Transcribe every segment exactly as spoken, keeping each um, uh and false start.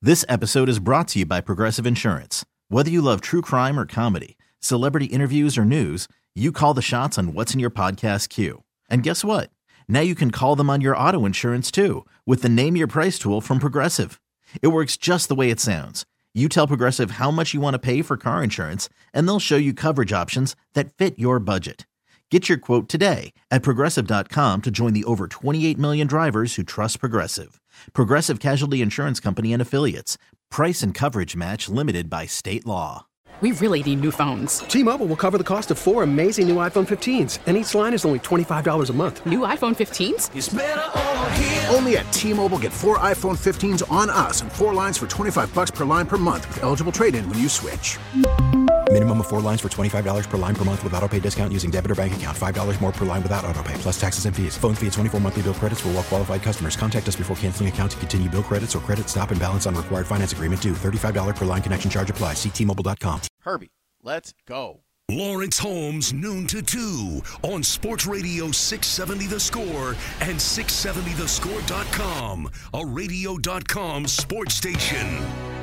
This episode is brought to you by Progressive Insurance. Whether you love true crime or comedy, celebrity interviews or news, you call the shots on what's in your podcast queue. And guess what? Now you can call them on your auto insurance too with the Name Your Price tool from Progressive. It works just the way it sounds. You tell Progressive how much you want to pay for car insurance, and they'll show you coverage options that fit your budget. Get your quote today at Progressive dot com to join the over twenty-eight million drivers who trust Progressive. Progressive Casualty Insurance Company and Affiliates. Price and coverage match limited by state law. We really need new phones. T-Mobile will cover the cost of four amazing new iPhone fifteens, and each line is only twenty-five dollars a month. New iPhone fifteens? It's better over here. Only at T-Mobile, get four iPhone fifteens on us and four lines for twenty-five bucks per line per month with eligible trade-in when you switch. Minimum of four lines for twenty-five dollars per line per month with autopay discount using debit or bank account. five dollars more per line without autopay, plus taxes and fees. Phone fee at twenty-four monthly bill credits for well-qualified customers. Contact us before canceling account to continue bill credits or credit stop and balance on required finance agreement due. thirty-five dollars per line connection charge applies. See T Mobile dot com. Herbie, let's go. Lawrence Holmes, noon to two on Sports Radio six seventy The Score and six seventy the score dot com, a radio dot com sports station.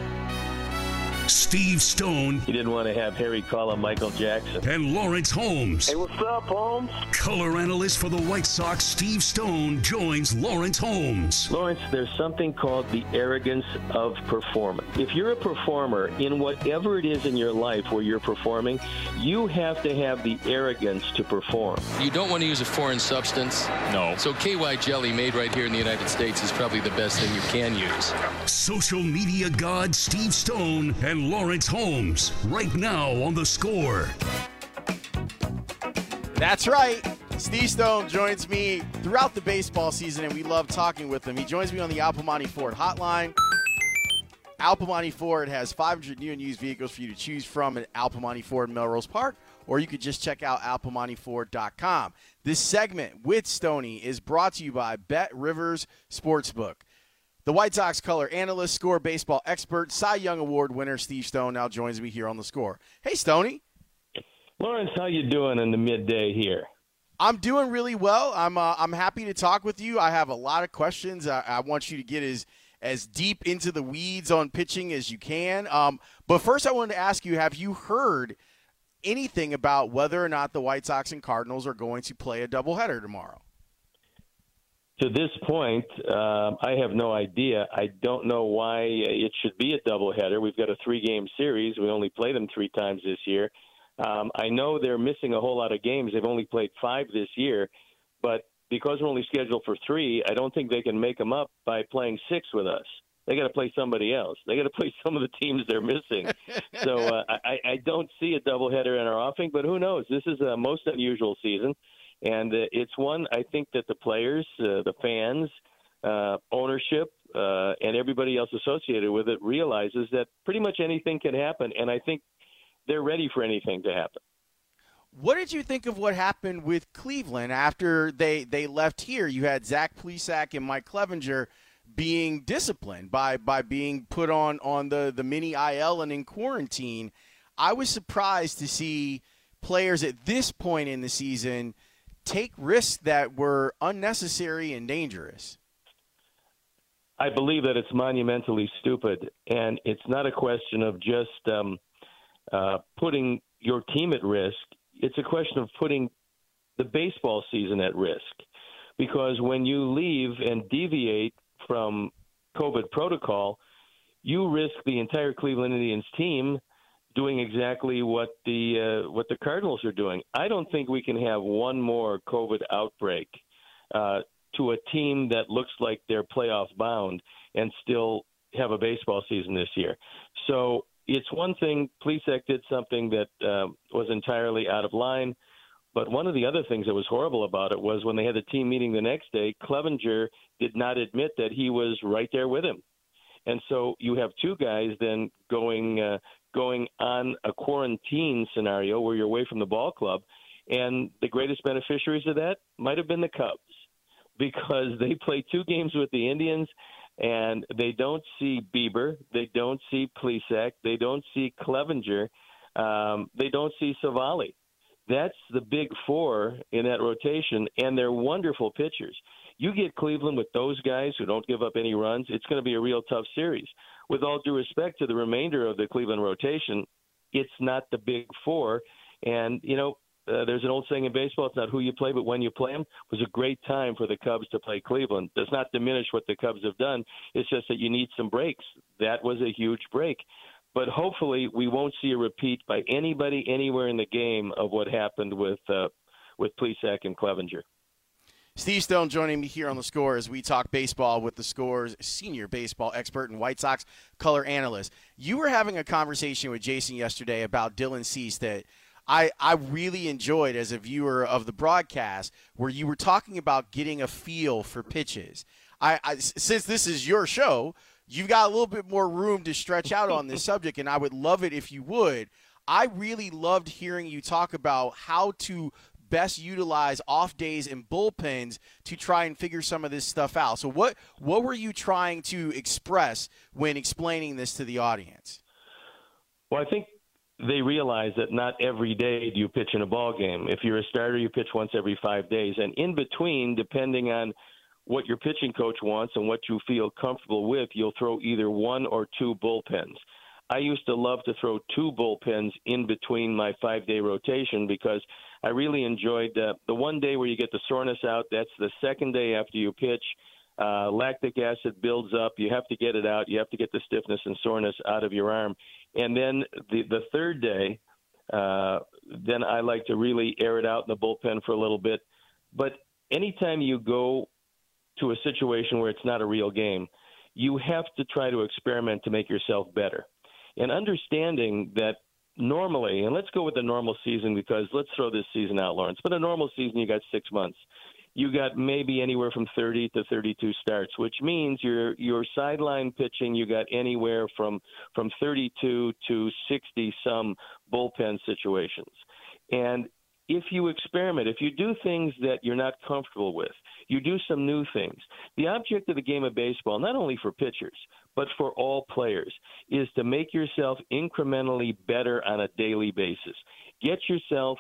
Steve Stone. He didn't want to have Harry call him Michael Jackson. And Lawrence Holmes. Hey, what's up, Holmes? Color analyst for the White Sox, Steve Stone, joins Lawrence Holmes. Lawrence, there's something called the arrogance of performance. If you're a performer in whatever it is in your life where you're performing, you have to have the arrogance to perform. You don't want to use a foreign substance. No. So K Y jelly made right here in the United States is probably the best thing you can use. Social media god Steve Stone and Lawrence Holmes, right now on The Score. That's right. Steve Stone joins me throughout the baseball season, and we love talking with him. He joins me on the Al Piemonte Ford hotline. Al Piemonte Ford has five hundred new and used vehicles for you to choose from at Al Piemonte Ford in Melrose Park, or you could just check out al piemonte ford dot com. This segment with Stoney is brought to you by Bet Rivers Sportsbook. The White Sox color analyst, Score baseball expert, Cy Young Award winner Steve Stone now joins me here on The Score. Hey, Stoney. Lawrence, how you doing in the midday here? I'm doing really well. I'm uh, I'm happy to talk with you. I have a lot of questions. I, I want you to get as as deep into the weeds on pitching as you can. Um, but first, I wanted to ask you: have you heard anything about whether or not the White Sox and Cardinals are going to play a doubleheader tomorrow? To this point, um, I have no idea. I don't know why it should be a doubleheader. We've got a three-game series. We only play them three times this year. Um, I know they're missing a whole lot of games. They've only played five this year. But because we're only scheduled for three, I don't think they can make them up by playing six with us. They got to play somebody else. They got to play some of the teams they're missing. so uh, I, I don't see a doubleheader in our offing, but who knows? This is a most unusual season. And uh, it's one I think that the players, uh, the fans, uh, ownership, uh, and everybody else associated with it realizes that pretty much anything can happen, and I think they're ready for anything to happen. What did you think of what happened with Cleveland after they, they left here? You had Zach Plesac and Mike Clevenger being disciplined by, by being put on, on the, the mini I L and in quarantine. I was surprised to see players at this point in the season – take risks that were unnecessary and dangerous. I believe that it's monumentally stupid, and it's not a question of just um, uh, putting your team at risk. It's a question of putting the baseball season at risk, because when you leave and deviate from COVID protocol, you risk the entire Cleveland Indians team doing exactly what the uh, what the Cardinals are doing. I don't think we can have one more COVID outbreak uh, to a team that looks like they're playoff bound and still have a baseball season this year. So it's one thing, Plesac did something that uh, was entirely out of line, but one of the other things that was horrible about it was when they had the team meeting the next day, Clevenger did not admit that he was right there with him. And so you have two guys then going uh, going on a quarantine scenario where you're away from the ball club, and the greatest beneficiaries of that might have been the Cubs, because they play two games with the Indians, and they don't see Bieber, they don't see Plesac, they don't see Clevenger, um, they don't see Savali. That's the big four in that rotation, and they're wonderful pitchers. You get Cleveland with those guys who don't give up any runs, it's going to be a real tough series. with all due respect to the remainder of the Cleveland rotation, it's not the big four. And, you know, uh, there's an old saying in baseball, it's not who you play, but when you play them. It was a great time for the Cubs to play Cleveland. Does not diminish what the Cubs have done. It's just that you need some breaks. That was a huge break. But hopefully we won't see a repeat by anybody anywhere in the game of what happened with uh, with Plesac and Clevenger. Steve Stone joining me here on The Score as we talk baseball with The Score's senior baseball expert and White Sox color analyst. You were having a conversation with Jason yesterday about Dylan Cease that I, I really enjoyed as a viewer of the broadcast, where you were talking about getting a feel for pitches. I, I since this is your show, you've got a little bit more room to stretch out on this subject, and I would love it if you would. I really loved hearing you talk about how to best utilize off days and bullpens to try and figure some of this stuff out. So what what were you trying to express when explaining this to the audience? Well, I think they realize that not every day do you pitch in a ball game. If you're a starter, you pitch once every five days. And in between, depending on what your pitching coach wants and what you feel comfortable with, you'll throw either one or two bullpens. I used to love to throw two bullpens in between my five-day rotation because I really enjoyed uh, the one day where you get the soreness out. That's the second day after you pitch. Uh, lactic acid builds up. You have to get it out. You have to get the stiffness and soreness out of your arm. And then the, the third day, uh, then I like to really air it out in the bullpen for a little bit. But anytime you go to a situation where it's not a real game, you have to try to experiment to make yourself better. And understanding that normally, and let's go with the normal season because let's throw this season out, Lawrence. But a normal season, you got six months. You got maybe anywhere from thirty to thirty-two starts, which means your your sideline pitching, you got anywhere from from thirty-two to sixty some bullpen situations. And if you experiment, if you do things that you're not comfortable with, you do some new things. The object of the game of baseball, not only for pitchers, but for all players, is to make yourself incrementally better on a daily basis. Get yourself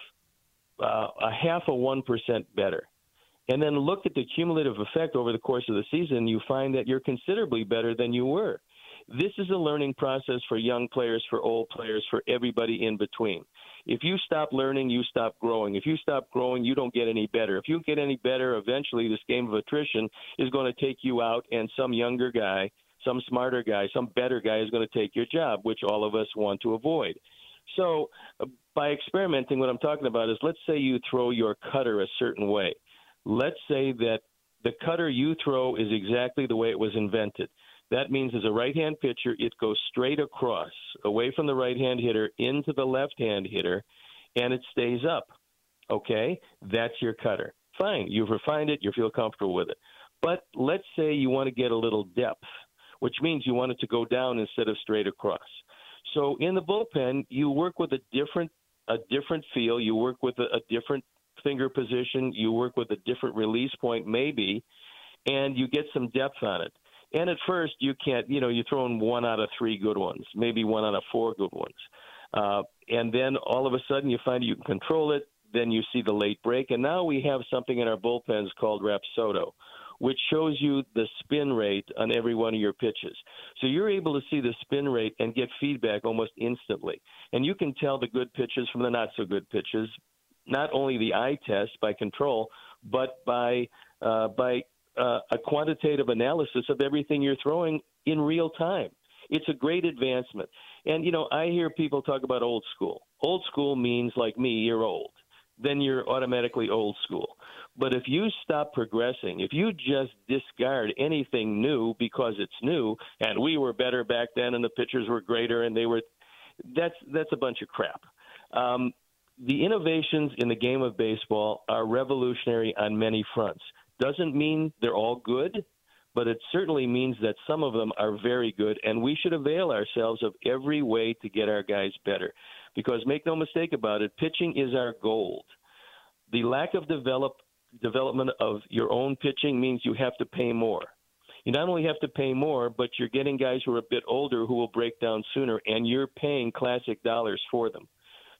uh, a half of one percent better. And then look at the cumulative effect over the course of the season. You find that you're considerably better than you were. This is a learning process for young players, for old players, for everybody in between. If you stop learning, you stop growing. If you stop growing, you don't get any better. If you get any better, eventually this game of attrition is going to take you out, and some younger guy, some smarter guy, some better guy is going to take your job, which all of us want to avoid. So uh, by experimenting, what I'm talking about is, let's say you throw your cutter a certain way. Let's say that the cutter you throw is exactly the way it was invented. That means as a right-hand pitcher, it goes straight across, away from the right-hand hitter, into the left-hand hitter, and it stays up. Okay? That's your cutter. Fine. You've refined it. You feel comfortable with it. But let's say you want to get a little depth, which means you want it to go down instead of straight across. So in the bullpen, you work with a different a different feel. You work with a, a different finger position. You work with a different release point maybe, and you get some depth on it. And at first, you can't, you know, you're throwing one out of three good ones, maybe one out of four good ones. Uh, and then all of a sudden you find you can control it. Then you see the late break. And now we have something in our bullpens called Rapsodo, which shows you the spin rate on every one of your pitches. So you're able to see the spin rate and get feedback almost instantly. And you can tell the good pitches from the not so good pitches, not only the eye test by control, but by uh, by Uh, a quantitative analysis of everything you're throwing in real time. It's a great advancement. And, you know, I hear people talk about old school. Old school means, like me, you're old. Then you're automatically old school. But if you stop progressing, if you just discard anything new because it's new, and we were better back then and the pitchers were greater and they were – that's that's a bunch of crap. Um, the innovations in the game of baseball are revolutionary on many fronts. Doesn't mean they're all good, but it certainly means that some of them are very good, and we should avail ourselves of every way to get our guys better. Because make no mistake about it, pitching is our gold. The lack of develop, development of your own pitching means you have to pay more. You not only have to pay more, but you're getting guys who are a bit older who will break down sooner, and you're paying classic dollars for them.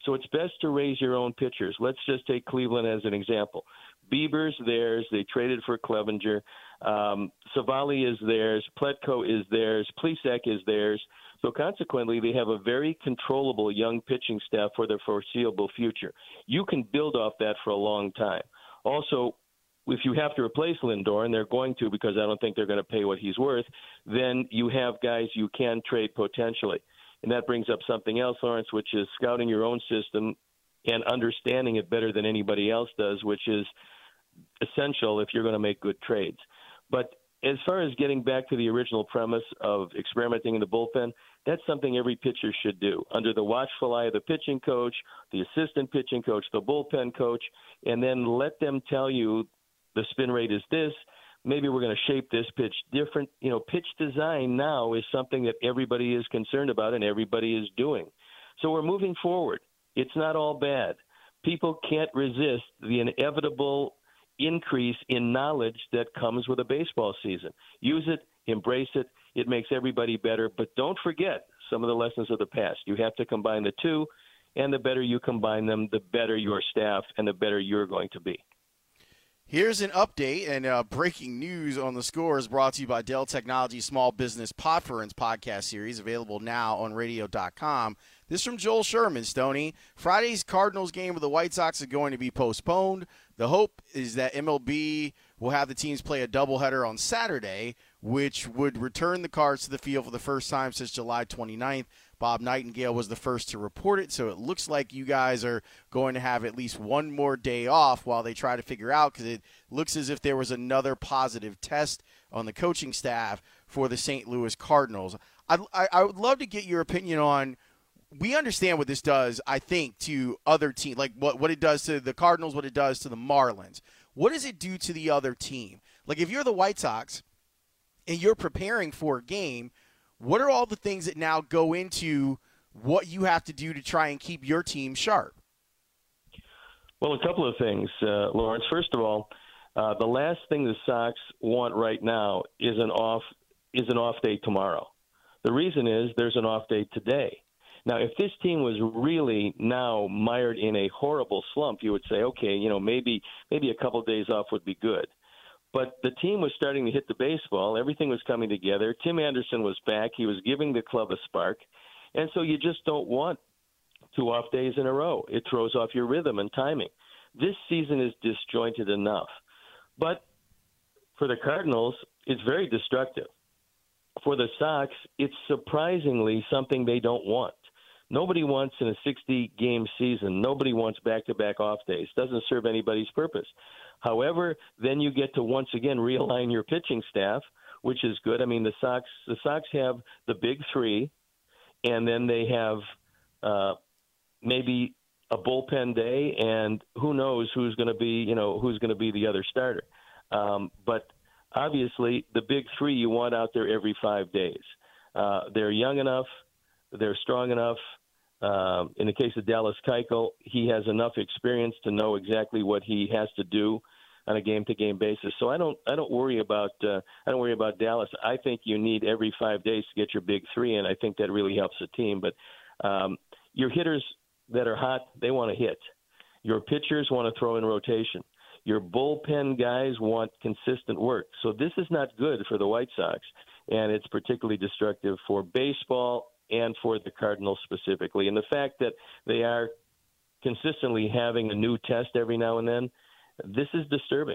So it's best to raise your own pitchers. Let's just take Cleveland as an example. Bieber's theirs. They traded for Clevenger. Um, Savali is theirs. Pletko is theirs. Plesac is theirs. So consequently, they have a very controllable young pitching staff for their foreseeable future. You can build off that for a long time. Also, if you have to replace Lindor, and they're going to because I don't think they're going to pay what he's worth, then you have guys you can trade potentially. And that brings up something else, Lawrence, which is scouting your own system and understanding it better than anybody else does, which is essential if you're going to make good trades. But as far as getting back to the original premise of experimenting in the bullpen, that's something every pitcher should do under the watchful eye of the pitching coach, the assistant pitching coach, the bullpen coach, and then let them tell you the spin rate is this. Maybe we're going to shape this pitch different. You know, pitch design now is something that everybody is concerned about and everybody is doing. So we're moving forward. It's not all bad. People can't resist the inevitable increase in knowledge that comes with a baseball season. Use it, embrace it. It makes everybody better. But don't forget some of the lessons of the past. You have to combine the two, and the better you combine them, the better your staff and the better you're going to be. Here's an update and uh, breaking news on the Score is brought to you by Dell Technologies Small Business Podference podcast series, available now on radio dot com. This from Joel Sherman, Stoney. Friday's Cardinals game with the White Sox is going to be postponed. The hope is that M L B will have the teams play a doubleheader on Saturday, which would return the Cards to the field for the first time since July twenty-ninth. Bob Nightingale was the first to report it, so it looks like you guys are going to have at least one more day off while they try to figure out, because it looks as if there was another positive test on the coaching staff for the Saint Louis Cardinals. I, I, I would love to get your opinion on, we understand what this does, I think, to other teams, like what, what it does to the Cardinals, what it does to the Marlins. What does it do to the other team? Like if you're the White Sox and you're preparing for a game, what are all the things that now go into what you have to do to try and keep your team sharp? Well, a couple of things, uh, Lawrence. First of all, uh, the last thing the Sox want right now is an off is an off day tomorrow. The reason is there's an off day today. Now, if this team was really now mired in a horrible slump, you would say, okay, you know, maybe maybe a couple of days off would be good. But the team was starting to hit the baseball. Everything was coming together. Tim Anderson was back. He was giving the club a spark. And so you just don't want two off days in a row. It throws off your rhythm and timing. This season is disjointed enough. But for the Cardinals, it's very destructive. For the Sox, it's surprisingly something they don't want. Nobody wants in a sixty-game season, nobody wants back-to-back off days. Doesn't serve anybody's purpose. However, then you get to once again realign your pitching staff, which is good. I mean, the Sox the Sox have the big three, and then they have uh, maybe a bullpen day, and who knows who's going to be, you know, who's going to be the other starter. Um, but obviously, the big three you want out there every five days. Uh, they're young enough, they're strong enough. Uh, in the case of Dallas Keuchel, he has enough experience to know exactly what he has to do on a game-to-game basis. So I don't, I don't worry about, uh, I don't worry about Dallas. I think you need every five days to get your big three, and I think that really helps the team. But um, your hitters that are hot, they want to hit. Your pitchers want to throw in rotation. Your bullpen guys want consistent work. So this is not good for the White Sox, and it's particularly destructive for baseball and for the Cardinals specifically. And the fact that they are consistently having a new test every now and then, this is disturbing.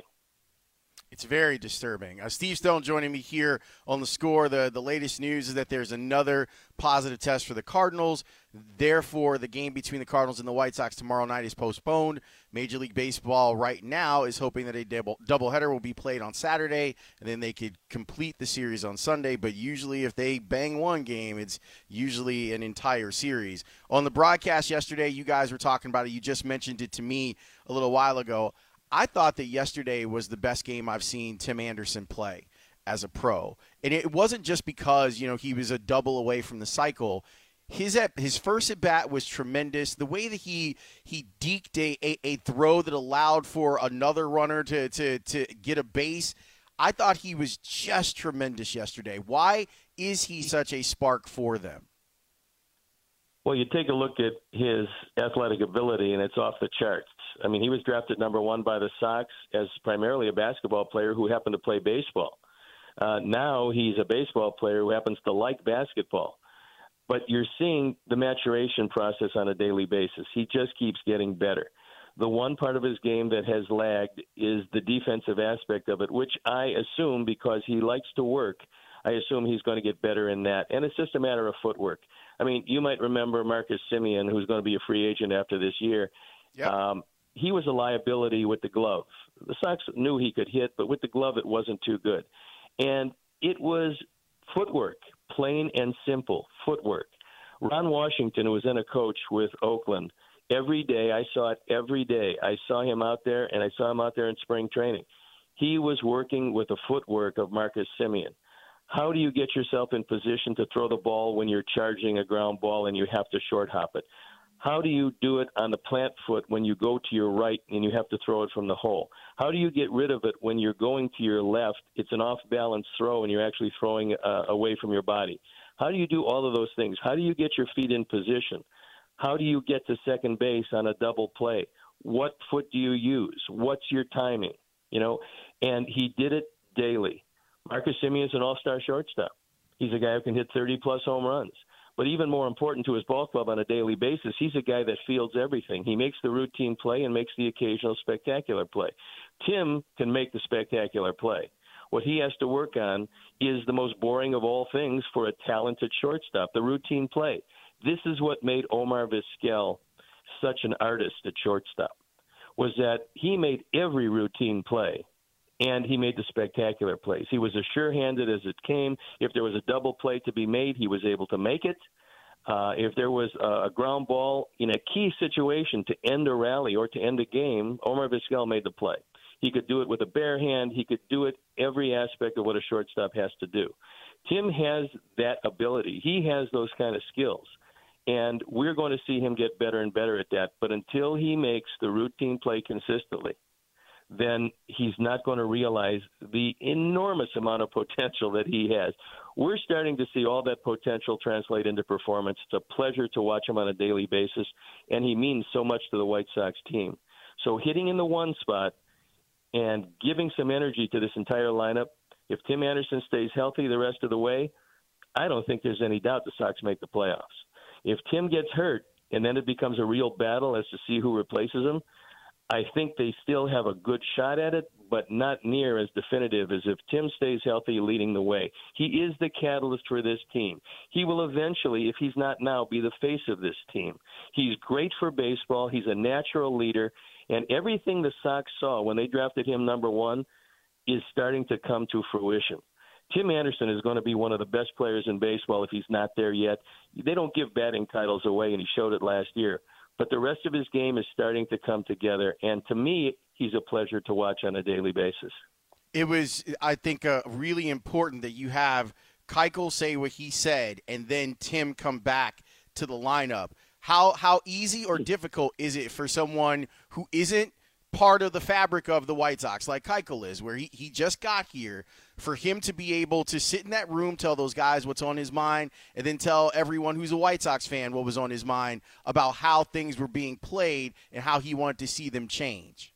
It's very disturbing. Uh, Steve Stone joining me here on The Score. The, the latest news is that there's another positive test for the Cardinals. Therefore, the game between the Cardinals and the White Sox tomorrow night is postponed. Major League Baseball right now is hoping that a double doubleheader will be played on Saturday, and then they could complete the series on Sunday. But usually if they bang one game, it's usually an entire series. On the broadcast yesterday, you guys were talking about it. You just mentioned it to me a little while ago. I thought that yesterday was the best game I've seen Tim Anderson play as a pro. And it wasn't just because, you know, he was a double away from the cycle. His at, his first at-bat was tremendous. The way that he he deked a, a, a throw that allowed for another runner to, to, to get a base, I thought he was just tremendous yesterday. Why is he such a spark for them? Well, you take a look at his athletic ability, and it's off the charts. I mean, he was drafted number one by the Sox as primarily a basketball player who happened to play baseball. Uh, now he's a baseball player who happens to like basketball. But you're seeing the maturation process on a daily basis. He just keeps getting better. The one part of his game that has lagged is the defensive aspect of it, which I assume, because he likes to work, I assume he's going to get better in that. And it's just a matter of footwork. I mean, you might remember Marcus Semien, who's going to be a free agent after this year. Yep. Um, he was a liability with the glove. The Sox knew he could hit, but with the glove it wasn't too good. And it was footwork, plain and simple footwork. Ron Washington, who was then a coach with Oakland, every day, I saw it every day. I saw him out there, and I saw him out there in spring training. He was working with the footwork of Marcus Semien. How do you get yourself in position to throw the ball when you're charging a ground ball and you have to short hop it? How do you do it on the plant foot when you go to your right and you have to throw it from the hole? How do you get rid of it when you're going to your left? It's an off-balance throw and you're actually throwing uh, away from your body. How do you do all of those things? How do you get your feet in position? How do you get to second base on a double play? What foot do you use? What's your timing? You know, and he did it daily. Marcus Semien is an all-star shortstop. He's a guy who can hit thirty-plus home runs. But even more important to his ball club on a daily basis, he's a guy that fields everything. He makes the routine play and makes the occasional spectacular play. Tim can make the spectacular play. What he has to work on is the most boring of all things for a talented shortstop, the routine play. This is what made Omar Vizquel such an artist at shortstop, was that he made every routine play. And he made the spectacular plays. He was as sure-handed as it came. If there was a double play to be made, he was able to make it. Uh, if there was a, a ground ball in a key situation to end a rally or to end a game, Omar Vizquel made the play. He could do it with a bare hand. He could do it every aspect of what a shortstop has to do. Tim has that ability. He has those kind of skills. And we're going to see him get better and better at that. But until he makes the routine play consistently, then he's not going to realize the enormous amount of potential that he has. We're starting to see all that potential translate into performance. It's a pleasure to watch him on a daily basis, and he means so much to the White Sox team. So hitting in the one spot and giving some energy to this entire lineup, if Tim Anderson stays healthy the rest of the way, I don't think there's any doubt the Sox make the playoffs. If Tim gets hurt and then it becomes a real battle as to see who replaces him, I think they still have a good shot at it, but not near as definitive as if Tim stays healthy leading the way. He is the catalyst for this team. He will eventually, if he's not now, be the face of this team. He's great for baseball. He's a natural leader. And everything the Sox saw when they drafted him number one is starting to come to fruition. Tim Anderson is going to be one of the best players in baseball if he's not there yet. They don't give batting titles away, and he showed it last year. But the rest of his game is starting to come together. And to me, he's a pleasure to watch on a daily basis. It was, I think, uh, really important that you have Keuchel say what he said and then Tim come back to the lineup. How how easy or difficult is it for someone who isn't part of the fabric of the White Sox, like Keuchel is, where he, he just got here, for him to be able to sit in that room, tell those guys what's on his mind, and then tell everyone who's a White Sox fan what was on his mind about how things were being played and how he wanted to see them change?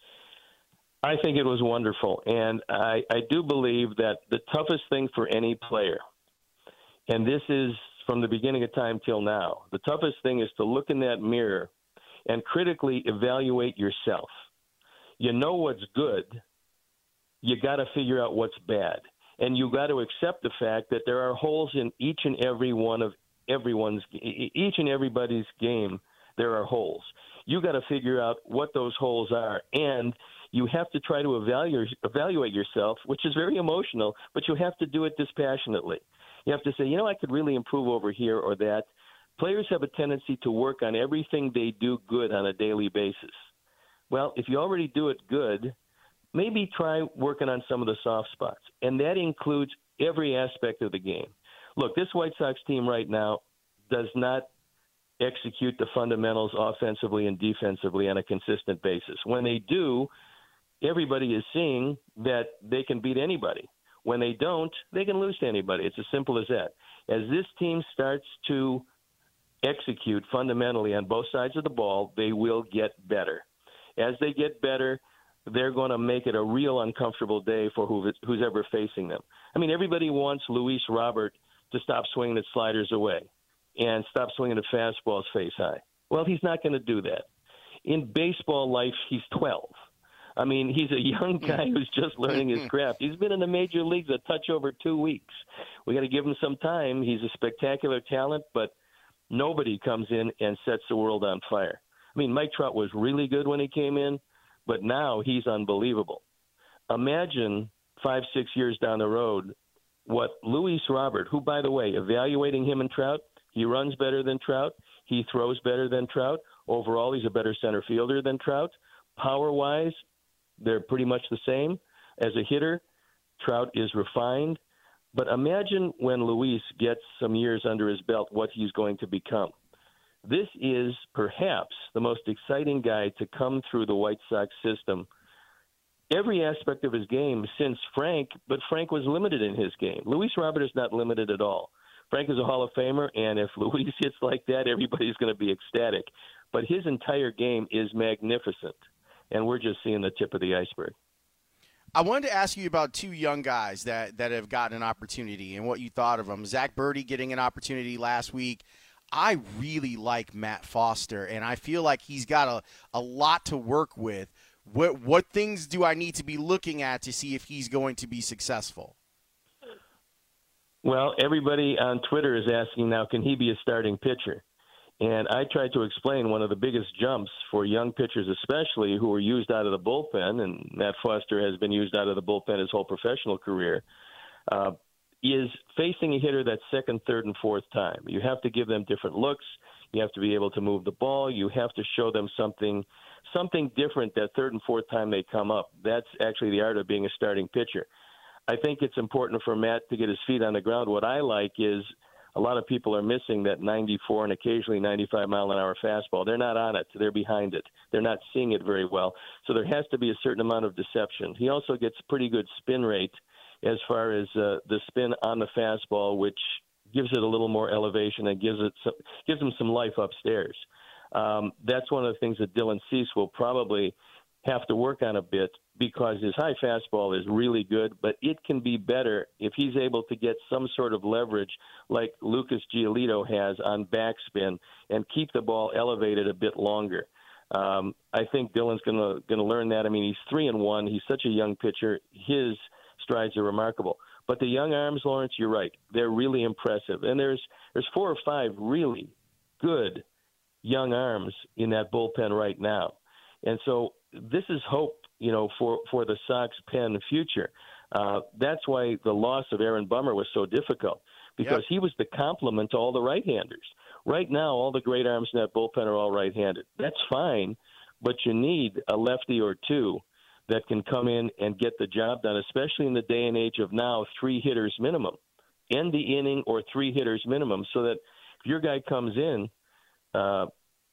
I think it was wonderful. And I, I do believe that the toughest thing for any player, and this is from the beginning of time till now, the toughest thing is to look in that mirror and critically evaluate yourself. You know what's good. You got to figure out what's bad. And you got to accept the fact that there are holes in each and every one of everyone's, each and everybody's game. There are holes. You got to figure out what those holes are. And you have to try to evaluate, evaluate yourself, which is very emotional, but you have to do it dispassionately. You have to say, you know, I could really improve over here or that. Players have a tendency to work on everything they do good on a daily basis. Well, if you already do it good, maybe try working on some of the soft spots. And that includes every aspect of the game. Look, this White Sox team right now does not execute the fundamentals offensively and defensively on a consistent basis. When they do, everybody is seeing that they can beat anybody. When they don't, they can lose to anybody. It's as simple as that. As this team starts to execute fundamentally on both sides of the ball, they will get better. As they get better, they're going to make it a real uncomfortable day for who, who's ever facing them. I mean, everybody wants Luis Robert to stop swinging the sliders away and stop swinging the fastballs face high. Well, he's not going to do that. In baseball life, he's twelve. I mean, he's a young guy who's just learning his craft. He's been in the major leagues a touch over two weeks. We got to give him some time. He's a spectacular talent, but nobody comes in and sets the world on fire. I mean, Mike Trout was really good when he came in, but now he's unbelievable. Imagine five, six years down the road what Luis Robert, who, by the way, evaluating him and Trout, he runs better than Trout. He throws better than Trout. Overall, he's a better center fielder than Trout. Power-wise, they're pretty much the same. As a hitter, Trout is refined. But imagine when Luis gets some years under his belt, what he's going to become. This is perhaps the most exciting guy to come through the White Sox system. Every aspect of his game since Frank, but Frank was limited in his game. Luis Robert is not limited at all. Frank is a Hall of Famer, and if Luis hits like that, everybody's going to be ecstatic. But his entire game is magnificent, and we're just seeing the tip of the iceberg. I wanted to ask you about two young guys that, that have gotten an opportunity and what you thought of them. Zach Birdie getting an opportunity last week. I really like Matt Foster, and I feel like he's got a, a lot to work with. What what things do I need to be looking at to see if he's going to be successful? Well, everybody on Twitter is asking now, can he be a starting pitcher? And I tried to explain one of the biggest jumps for young pitchers, especially who are used out of the bullpen, and Matt Foster has been used out of the bullpen his whole professional career, uh, is facing a hitter that's second, third, and fourth time. You have to give them different looks. You have to be able to move the ball. You have to show them something something different that third and fourth time they come up. That's actually the art of being a starting pitcher. I think it's important for Matt to get his feet on the ground. What I like is a lot of people are missing that ninety-four and occasionally ninety-five mile an hour fastball. They're not on it. They're behind it. They're not seeing it very well. So there has to be a certain amount of deception. He also gets pretty good spin rate as far as uh, the spin on the fastball, which gives it a little more elevation and gives it some, gives him some life upstairs. Um, that's one of the things that Dylan Cease will probably have to work on a bit, because his high fastball is really good, but it can be better if he's able to get some sort of leverage like Lucas Giolito has on backspin and keep the ball elevated a bit longer. Um, I think Dylan's going to going to learn that. I mean, he's three and one. He's such a young pitcher. His strides are remarkable. But the young arms, Lawrence, you're right. They're really impressive. And there's there's four or five really good young arms in that bullpen right now. And so this is hope, you know, for, for the Sox pen future. Uh, that's why the loss of Aaron Bummer was so difficult, because yep. he was the complement to all the right-handers. Right now, all the great arms in that bullpen are all right-handed. That's fine, but you need a lefty or two that can come in and get the job done, especially in the day and age of now, three hitters minimum. End the inning or three hitters minimum, so that if your guy comes in, uh,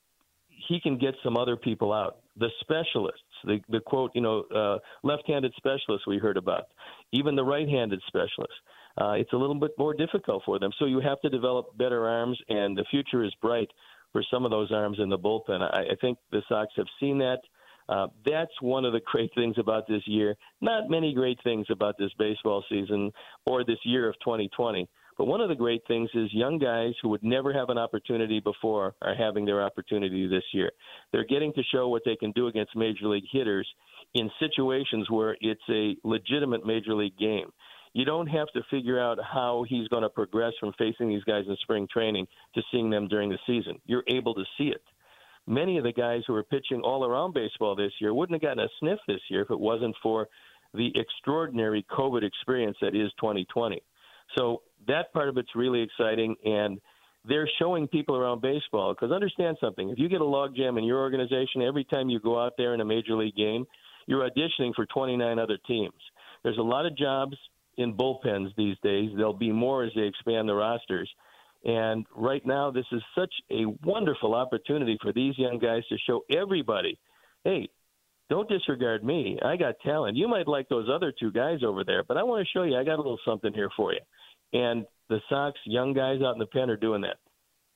he can get some other people out. The specialists, the, the quote, you know, uh, left-handed specialists we heard about, even the right-handed specialists. Uh, it's a little bit more difficult for them. So you have to develop better arms, and the future is bright for some of those arms in the bullpen. I, I think the Sox have seen that. Uh, that's one of the great things about this year. Not many great things about this baseball season or this year of twenty twenty. But one of the great things is young guys who would never have an opportunity before are having their opportunity this year. They're getting to show what they can do against major league hitters in situations where it's a legitimate major league game. You don't have to figure out how he's going to progress from facing these guys in spring training to seeing them during the season. You're able to see it. Many of the guys who are pitching all around baseball this year wouldn't have gotten a sniff this year if it wasn't for the extraordinary COVID experience that is twenty twenty. So that part of it's really exciting, and they're showing people around baseball, because understand something. If you get a logjam in your organization, every time you go out there in a major league game, you're auditioning for twenty-nine other teams. There's a lot of jobs in bullpens these days. There'll be more as they expand the rosters. And right now, this is such a wonderful opportunity for these young guys to show everybody, hey, don't disregard me. I got talent. You might like those other two guys over there, but I want to show you I got a little something here for you. And the Sox young guys out in the pen are doing that.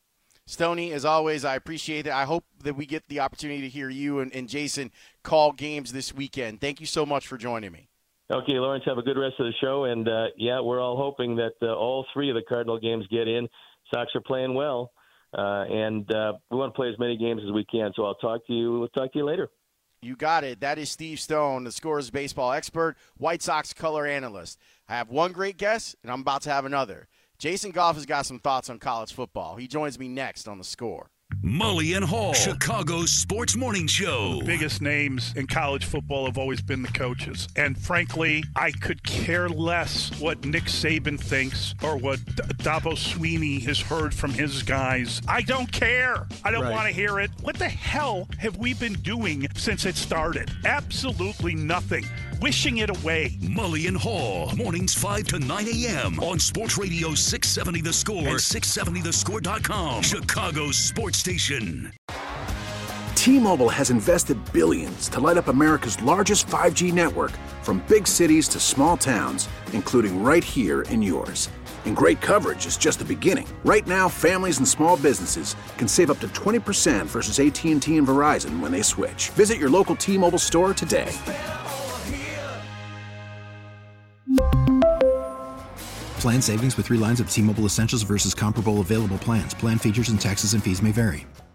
Stoney, as always, I appreciate it. I hope that we get the opportunity to hear you and, and Jason call games this weekend. Thank you so much for joining me. Okay, Lawrence, have a good rest of the show. And, uh, yeah, we're all hoping that uh, all three of the Cardinal games get in. Sox are playing well, uh, and uh, we want to play as many games as we can. So I'll talk to you. We'll talk to you later. You got it. That is Steve Stone, the Scores baseball expert, White Sox color analyst. I have one great guess, and I'm about to have another. Jason Goff has got some thoughts on college football. He joins me next on The Score. Mully and Hall, Chicago's sports morning show. The biggest names in college football have always been the coaches. And frankly, I could care less what Nick Saban thinks or what D- Dabo Swinney has heard from his guys. I don't care. I don't right. want to hear it. What the hell have we been doing since it started? Absolutely nothing. Wishing it away. Mully and Hall, mornings five to nine a.m. on Sports Radio six seventy The Score and six seventy the score dot com, Chicago's sports station. T-Mobile has invested billions to light up America's largest five G network, from big cities to small towns, including right here in yours. And great coverage is just the beginning. Right now, families and small businesses can save up to twenty percent versus A T and T and Verizon when they switch. Visit your local T-Mobile store today. Plan savings with three lines of T-Mobile Essentials versus comparable available plans. Plan features and taxes and fees may vary.